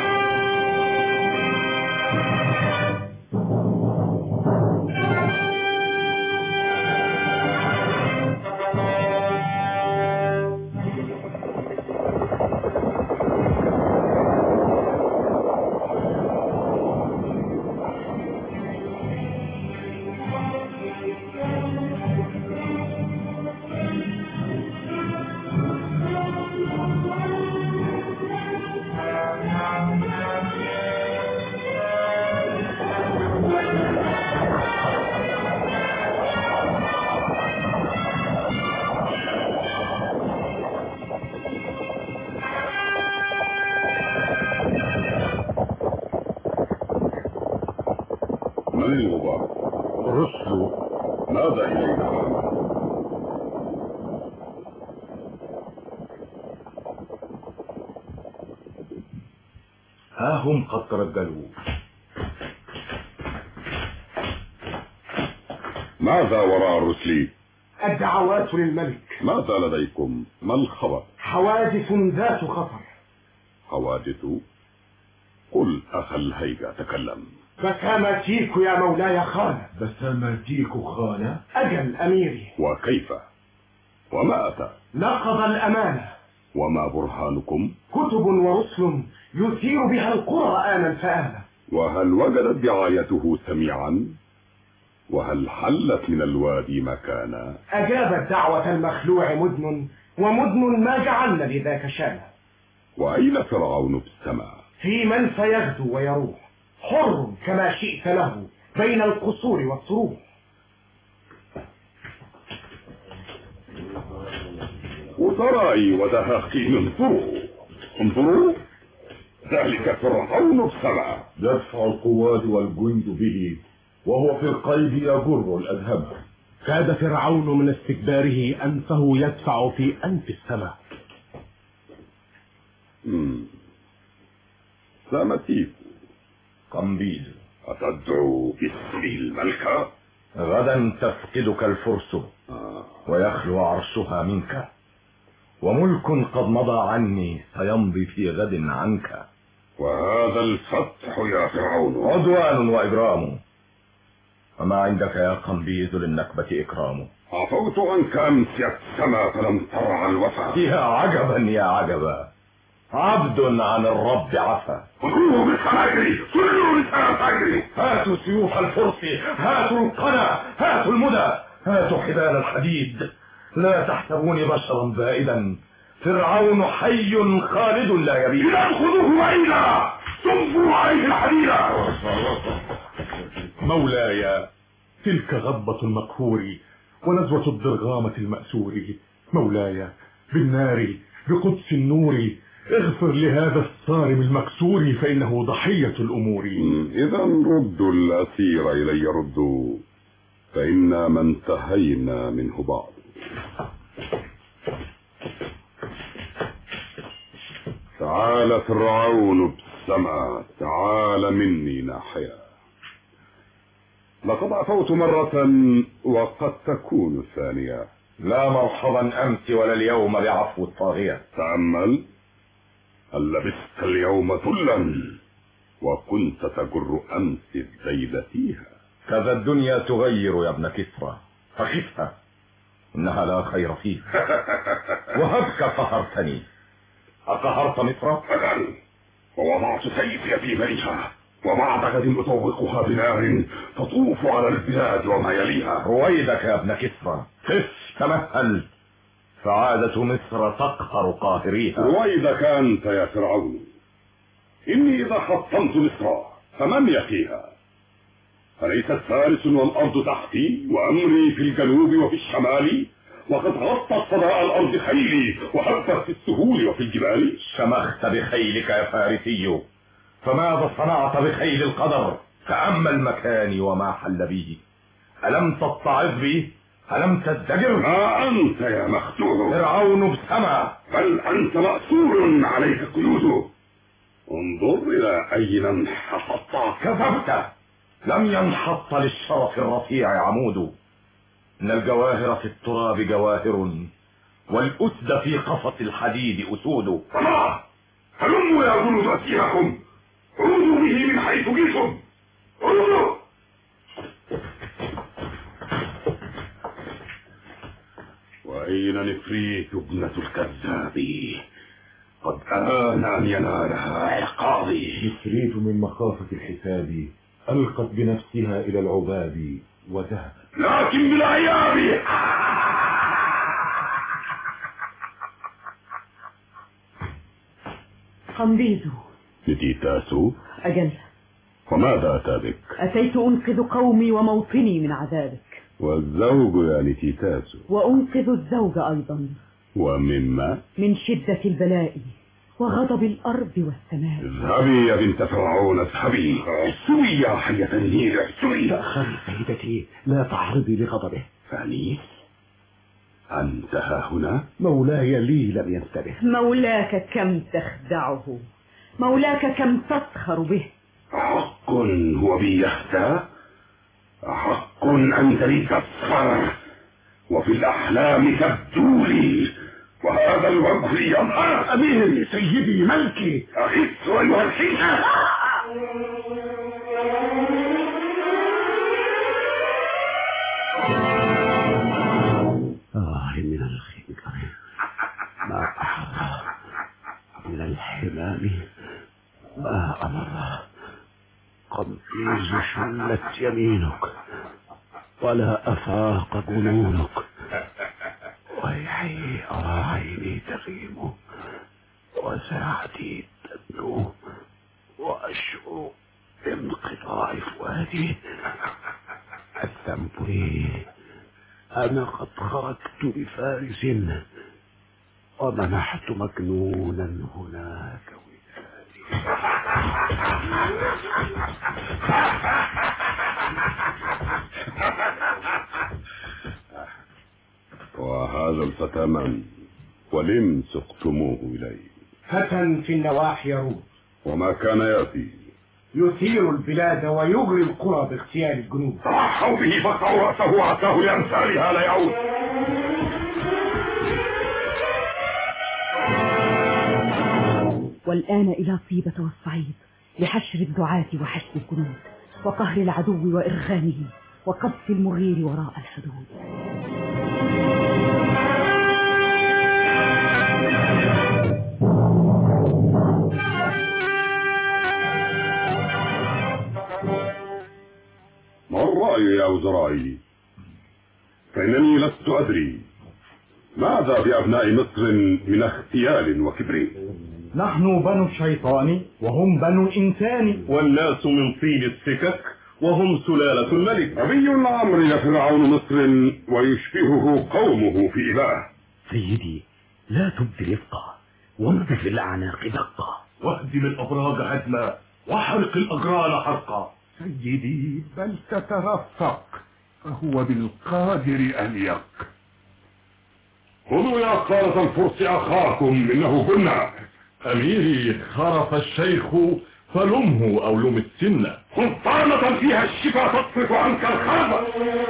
ها هم قد ترجلوا. ماذا وراء الرسل؟ الدعوات للملك. ماذا لديكم؟ ما الخبر؟ حوادث ذات خطر. حوادث؟ قل أخا الهيجة تكلم. بساماتيك يا مولاي خانة. بساماتيك خانة؟ أجل أميري. وكيف؟ وما أتى؟ نقض الأمانة. وما برهانكم؟ كتب ورسل يثير بها القرى آنا فآنا. وهل وجدت دعايته سميعا؟ وهل حلت من الوادي مكانا؟ أجابت دعوة المخلوع مدن، ومدن ما جعلنا لذاك شانا. وأين فرعون في السماء؟ في من سيغدو ويروح، حر كما شئت له بين القصور والصروح. وترائي ودهاقين، انظروا انظروا، ذلك فرعون في السماء يدفع القواد والجند به، وهو في القيد يجر الأذهب. كاد فرعون من استكباره أنفه يدفع في أنف السماء. سامتيك قمبيز، أتدعو باسمي الملكة؟ غدا تفقدك الفرس آه. ويخلو عرشها منك، وملك قد مضى عني سيمضي في غد عنك. وهذا الفتح يا فرعون عدوان وإجرام، وما عندك يا قمبيز للنكبة إكرام. عفوت عنك أمس يا السما فلم ترعى الوفا. يا عجبا يا عجبا، عبد عن الرب عفا. كلوا بالخير، كلوا بالخير. هاتوا سيوف الفرس، هاتوا القنا، هاتوا المدى، هاتوا حبال الحديد. لا تحسبوني بشرا بائدا، فرعون حي خالد لا يبيد. لا تأخذوه وإلا تنفوا عليه الحديد. مولاي، تلك غضبة المقهور ونزوة الضرغامة المأسور. مولاي، بالنار بقدس النور اغفر لهذا الصارم المكسور، فإنه ضحية الأمور. إذا ردوا الأسير إلي، ردوا، فإنا ما انتهينا منه بعض. تعال فرعون بالسماء، تعال مني ناحية. لقد عفوت مرة وقد تكون ثانية. لا مرحبا أمس ولا اليوم بعفو الطاغية. تأمل، هل لبست اليوم ذلا وكنت تجر أمس الذيل فيها؟ كذا الدنيا تغير يا ابن كسرى، فخفها إنها لا خير فيها. وهبك قهرتني، أقهرت مصر؟ أجل، ووضعت سيفي في بيتها، وبعد غد أطوقها بنار تطوف على البلاد وما يليها. رويدك يا ابن كسرى، خف تمهل، فعادة مصر تقهر قاهريها. رويدك أنت يا فرعون، إني إذا حطمت مصر فمن يقيها؟ أليست فارس والأرض تحتي، وأمري في الجنوب وفي الشمال، وقد غطت فضاء الأرض خيلي وهبت في السهول وفي الجبال. شمخت بخيلك يا فارسي، فماذا صنعت بخيل القدر؟ تأمل مكاني وما حل بي. ألم تتعظ بي؟ ألم تزدجر؟ ما أنت يا مخدوع. فرعون بسما، بل أنت مأسور عليك قيوده. انظر إلى أين انحطت. كذبت، لم ينحط للشرف الرفيع عمود. إن الجواهر في التراب جواهر، والأسد في قفص الحديد أسود. الله، هلموا يا جنود أسيركم، عودوا به من حيث جئتم، عودوا. وأين نفريت ابنة الكذاب؟ قد آن أن ينالها عقابي. نفريت من مخافة الحساب ألقت بنفسها إلى العباب وذهبت، لكن بالعياب. قمبيزو. نتيتاسو؟ أجل. وماذا أتى بك؟ أتيت أنقذ قومي وموطني من عذابك. والزوج يا نتيتاسو؟ وأنقذ الزوج أيضا. ومما؟ من شدة البلاء وغضب الأرض والسماء. اذهبي يا بنت فرعون، اذهبي. اعسوي يا حية النيل، اعسوي. تأخري سيدتي، لا تعرضي لغضبه. فانيس، أنت ها هنا؟ مولاي لي لم ينتبه. مولاك كم تخدعه، مولاك كم تسخر به. حق هو بي يخدع، حق أنت لي تسخر، وفي الأحلام تبدو لي، وهذا الوجه يظهر. أميري سيدي ملكي، أخذت أيها الحينة. آه من الخنجر ما أحرى، من الحمام ما أمر. قميز شلت يمينك ولا أفاق جنونك، ويحي أرى عيني تغيم وساعتي تدنو وأشعو بانقطاع فؤادي. الذنب لي، أنا قد خرجت بفارس ومنحت مجنونا هناك ودادي. وهذا الفتى من؟ ولم سقتموه إليه؟ فتى في النواحي يروج. وما كان يأتي؟ يثير البلاد ويغري القرى باغتيال الجنود. رحوا به فقعوا رأسه وعتاه لأمثالها لا يعود. والآن إلى طيبة والصعيد لحشر الدعاة وحشد الجنود وقهر العدو وإرغامه وقذف المغير وراء الحدود. ما الرأي يا وزرائي؟ فإنني لست أدري ماذا بأبناء مصر من اغتيال وكبر. نحن بنو الشيطان وهم بنو الإنسان، والناس من طين السكك وهم سلالة الملك. أبي الأمر لفرعون مصر ويشبهه قومه في إله. سيدي لا تبدي رفقة وامض في الأعناق دقة، واهدم الأبراج هدما واحرق الأجران حرقا. سيدي بل تترفق، فهو بالقادر أليق. خذوا يا قارة الفرس أخاكم إنه كنا. أميري خرف الشيخ فلمه أو لم السن. سلطانة فيها الشفا تصرف عنك الخرب.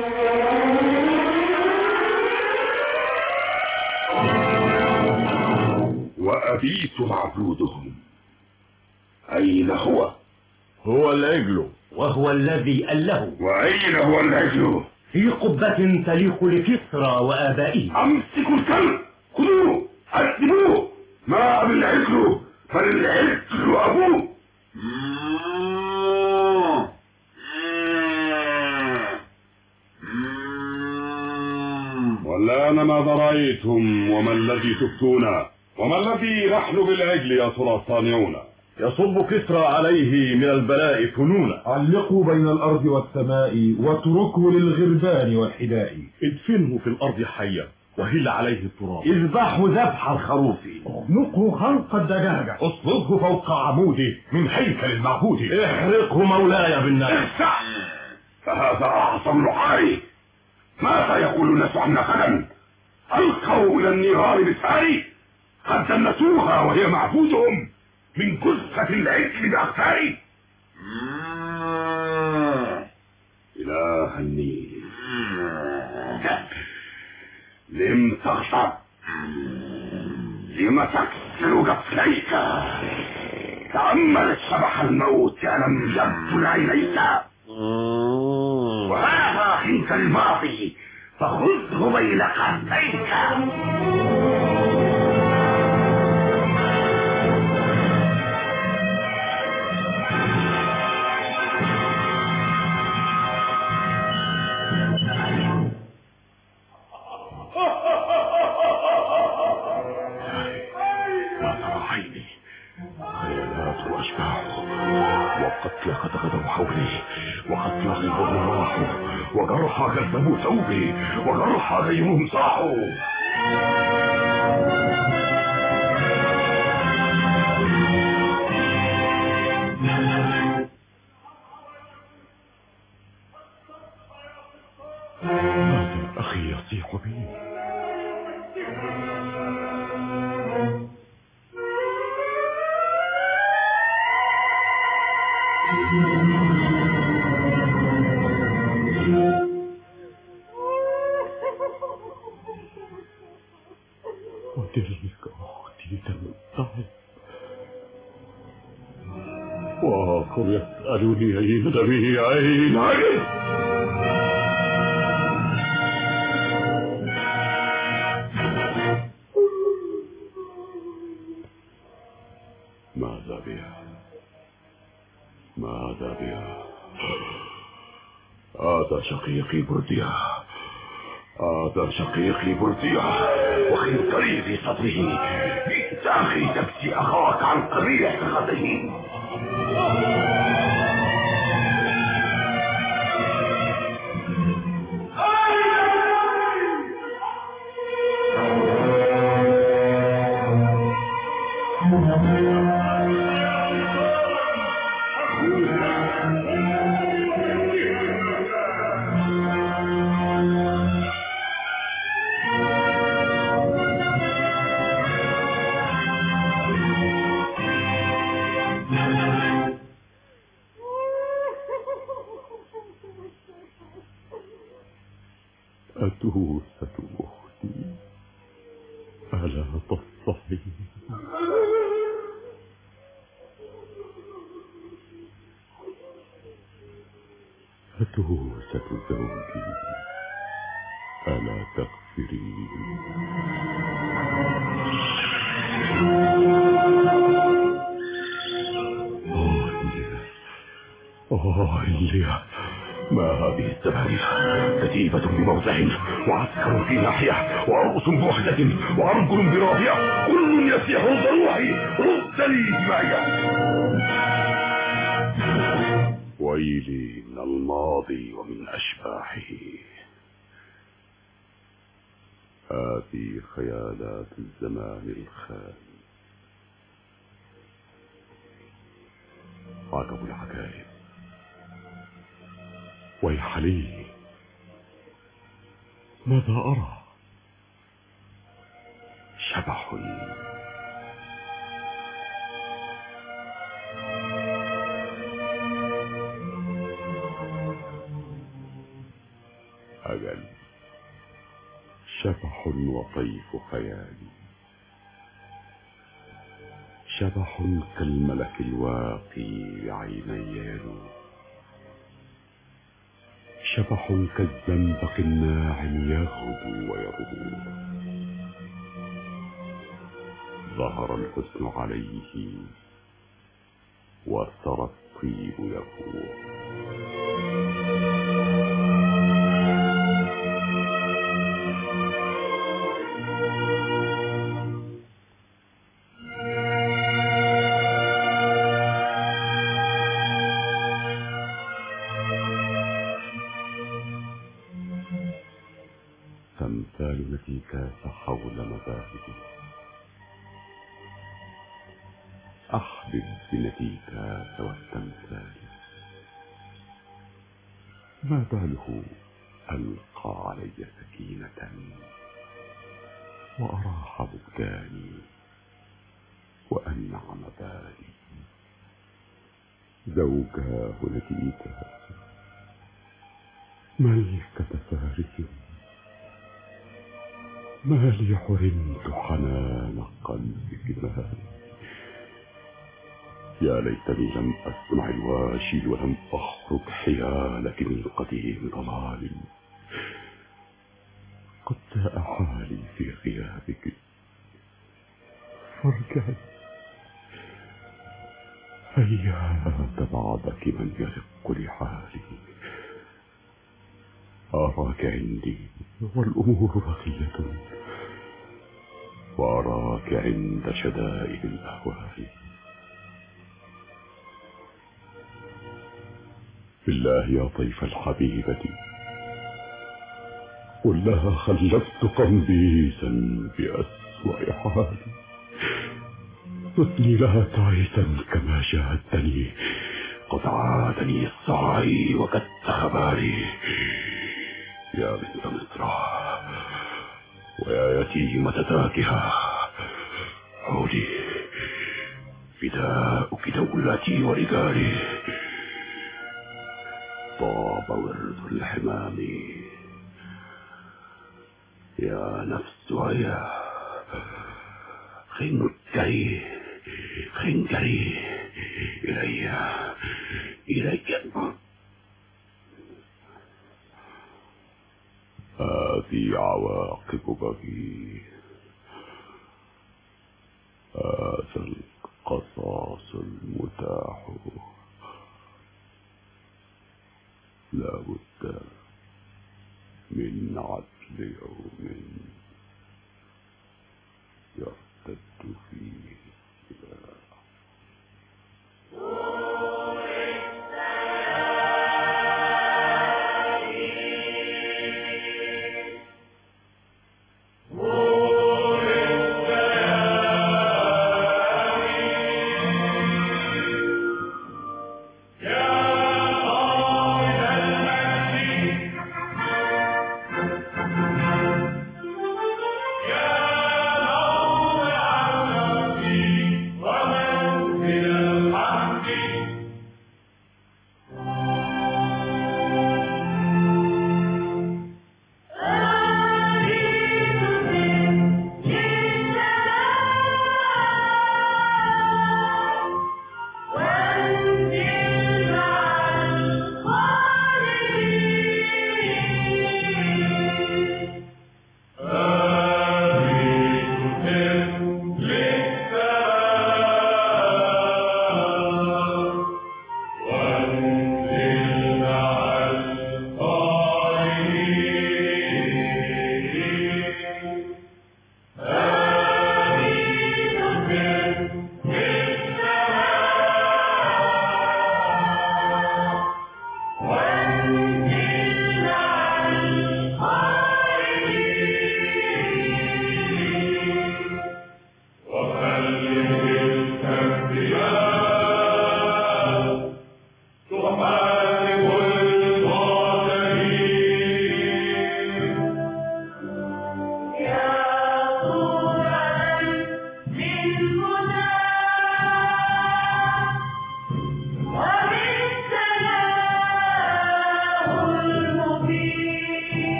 وأبيت معبودهم أين هو؟ هو العجل. وهو الذي أله. وأين هو العجل؟ في قبة تليق لكسرى وآبائه. أمسكوا الكلب، خذوه أسلموه. ما أبي العجل بل العجل أبوه. والآن ماذا رأيتم وما الذي تفتون وما الذي نحن بالعجل يا ترى صانعون؟ يصب كسرى عليه من البلاء فنونا. علقوا بين الأرض والسماء واتركوا للغربان والحداء. ادفنه في الأرض حيا وهل عليه التراب. اذبحوا ذبح الخروف، نقه خنق الدجاجة، اصلبه فوق عمودي من هيكل المعبود، احرقه مولاي بالنار. فهذا أعظم لحاري. ماذا يقول الناس عنا غدا؟ ألقوا إلى النيران بساري، قد دنسوها وهي معبودهم من جثة العجل بأختاري. إله النيل، لم تغضب؟ لم تكسر جفليك؟ تأمل شبح الموت ألم يبدل عينيك؟ وهذا حيث الماضي فخذه بين قرنيك. ما ترى عيني؟ خيالات وأشباح وقتل قد غدوا حولي، وقتل غيرهم راحوا، وجرحى كذبوا ثوبي، وجرحى غيرهم صاحوا. ماذا أخي يصيح بي؟ وتلك أختي تمتعب، وآخر يسألني أين دمي أين أين. ماذا بها؟ ماذا بها؟ هذا شقيقي برديا، هذا شقيقي برديا، وخنجري في صدره. جئت أخي تبكي أخاك عن قبيح غده. أتوسة أختي، ألا تصحي؟ أتوسة زوجي، ألا تغفرين؟ آه إليا، ما هذه الزبانية؟ كتيبة بموضع، وعسكر في ناحية، وأرؤس بوحدة، وأرجل برابية، كل يسيح ضروحي. رد لي دماء. ويلي من الماضي ومن أشباحه. هذه خيالات الزمان الخالي. عجب العجائب، ويح لي، ماذا أرى؟ شبح، أجل، شبح وطيف خيالي، شبح كالملك الواقي بعيني يلوح، شبح كالزنبق الناعم يغدو ويروح. ظهر الحسن عليه وسرى الطيب يفوح. تمثال نتيكات حياتكم. أحبب بنتيجات والتمثال، ما باله ألقى علي سكينة وأراح بكاني وأنعم بالي. زوجاه نتيجات ملكة فارس، ما لي حرمت حنان قلبك مالي. يا ليتني لم أسمع الواشي ولم أخرج حيالك من قديم ضلالي. قد ساء حالي في غيابك، فارجعي هيهات بعدك من يرق لحالي. أراك عندي والأمور بقية، وأراك عند شدائد الأهوال. بالله يا طيف الحبيبة، قل لها خلفت قمبيزا بأسوأ حالي. ردني لها تعيسا كما شاهدتني، قد عادني السعي وقد خبالي. يا بنت مصر ويا يتيمة ذاكها، عودي فداؤك دولتي ورجالي. طاب ورد الحمام يا نفس هيا، خنجري خنجري إلي إلي. هذه عواقب بغي، هذا القصاص المتاح. لا بد من عدل يوم يرتد فيه السلاح. ومن من الحمد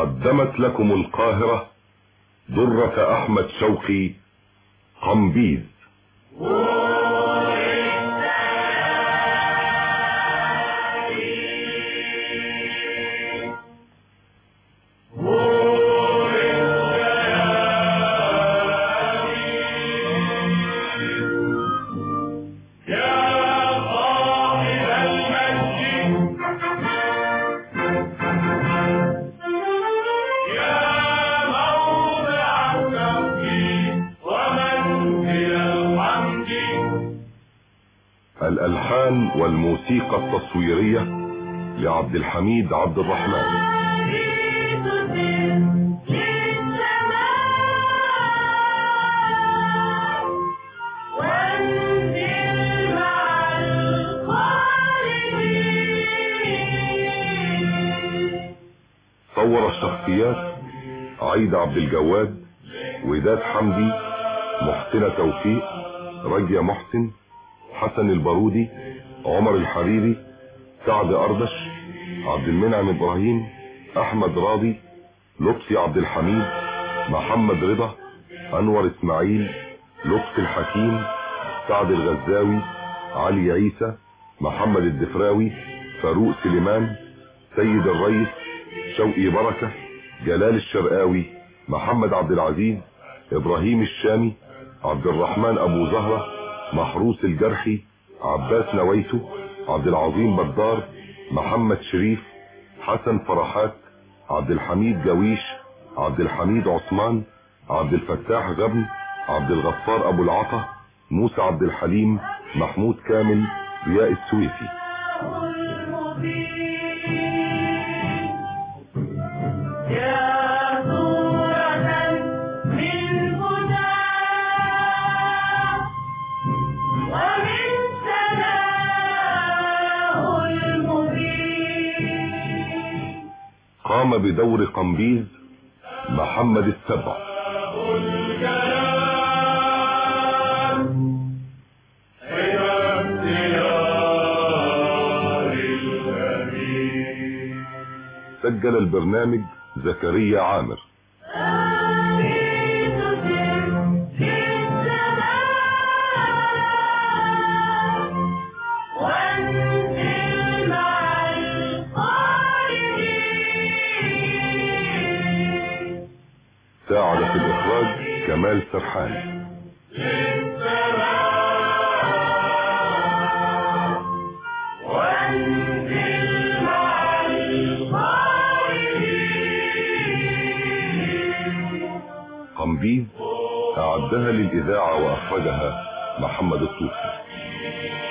قدمت لكم القاهرة درة أحمد شوقي قمبيز. الألحان والموسيقى التصويرية لعبد الحميد عبد الرحمن. صور الشخصيات عيد عبد الجواد، وداد حمدي، محسنة توفيق، رجية محسن، حسن البارودي، عمر الحريري، سعد أردش، عبد المنعم إبراهيم، أحمد راضي، لطفي عبد الحميد، محمد رضا، أنور إسماعيل، لطفي الحكيم، سعد الغزاوي، علي عيسى، محمد الدفراوي، فاروق سليمان، سيد الريس، شوقي بركة، جلال الشرقاوي، محمد عبد العزيز، إبراهيم الشامي، عبد الرحمن أبو زهرة، محروس الجرحي، عباس نويته، عبد العظيم بدار، محمد شريف، حسن فرحات، عبد الحميد جويش، عبد الحميد عثمان، عبد الفتاح غبن، عبد الغفار أبو العطا، موسى عبد الحليم، محمود كامل، ضياء السويفي. قام بدور قمبيز محمد السبع. سجل البرنامج زكريا عامر. ساعد في الإخراج كمال سرحان. قمبيز أعدها للإذاعة وأخرجها محمد الطوفي.